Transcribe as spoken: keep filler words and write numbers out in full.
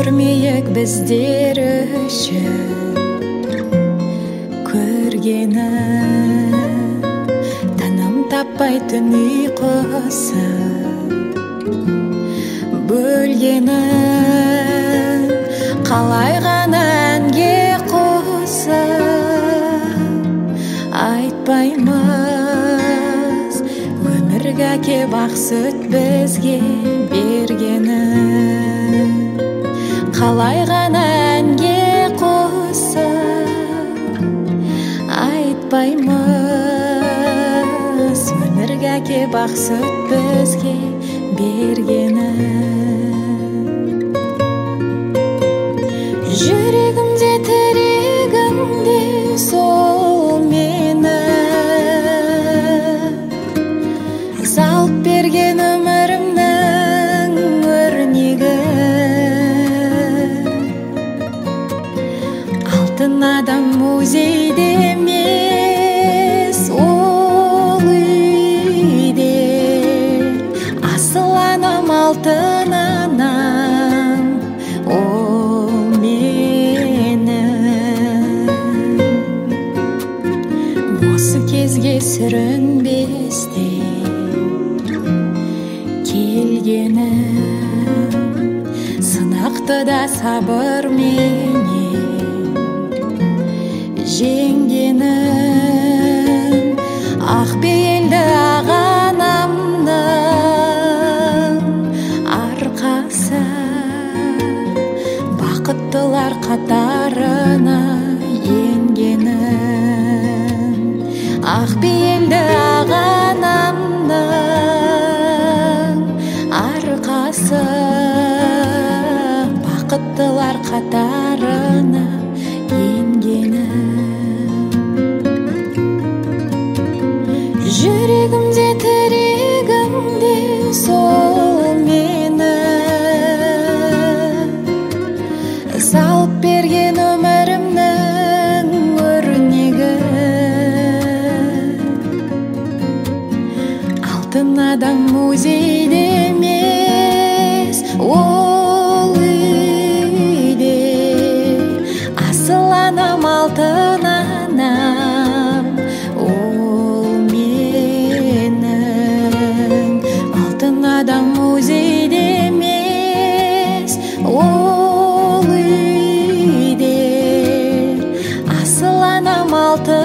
көрмейік біздер үшін көргені, таным таппайтын ұйқысы бөлгені, қалай ғана әнге қосып айтпаймыз өмірге әкеп ақ сүт бізге бергені, қалай ғана әнге қосып айтпаймыз өмірге әкеп ақ сүт бізге бергені. Жүрегімде тірегімде сол мені салып берген өмірімнің өрнегі, алтын адам музейде емес ол үйде, асыл анам алтын анам ол мені. Осы кезге сүрінбестей келгенім, сынақты да сабырменен жеңгенім, ақ бейілді ағанамның арқасы, бақыттылар қатарына енгенім, ақ бейілді ағанамның арқасы, бақыттылар қатарына енгенім. Жүрегімде тірегімде сол мені салып берген өмірімнің өрнегі, алтын адам музейде емес ол үйде, асыл анам алтын анам ол менің, алтын адам музейде емес ол үйде, асыл анам алтын